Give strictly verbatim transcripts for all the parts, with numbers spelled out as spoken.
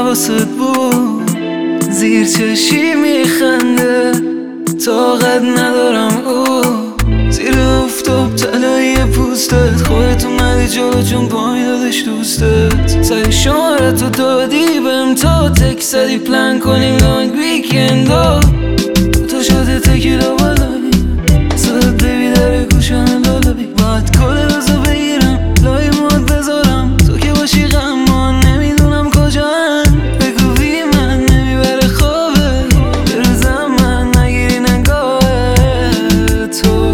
حواسط بود زیر چشی میخنده، طاقت ندارم او زیر افتاب تلایی پوستت، خودت اومدی جلو چون پایین دادش دوستت. سعی شماره تو دادی بهم تا تک زدی پلن کنیم لانگ ویکندا، تو شده تکیلا بالایی صدت بیبی در گوشم لالایی، باید کل روزو بگیرم لای ماد بذارم تو که باشی غمان نمیدونم کجا هم بگو بی من نمیبره خوابه بروزم من نگیری نگاه تو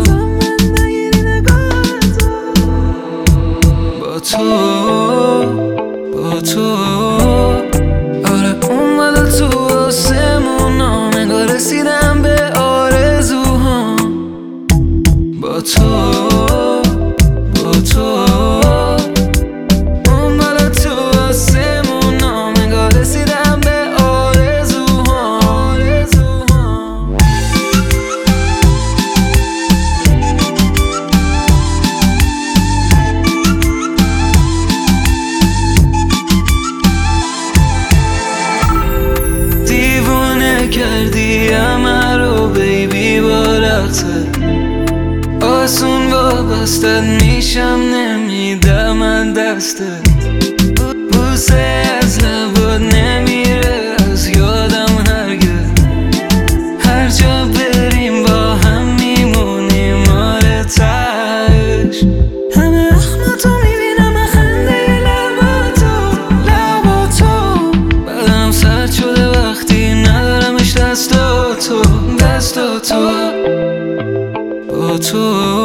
با تو با تو آره اومده تو آسمونا نگاه رسیدم به آرزوها با تو با تو اومده تو آسمونا نگاه رسیدم به آرزوها آرزوها دیوونه کردی همه رو بیبی با رقصت، آسون وابستت میشم نمیدم من دستت، بوسه از لبات نمیره از یادم هرگز، هر جا بریم با هم میمونیم آره تهش، همه اخماتو میبینم خنده لباتو لباتو، بدنم سرد شده وقتی ندارمش دستاتو دستاتو با تو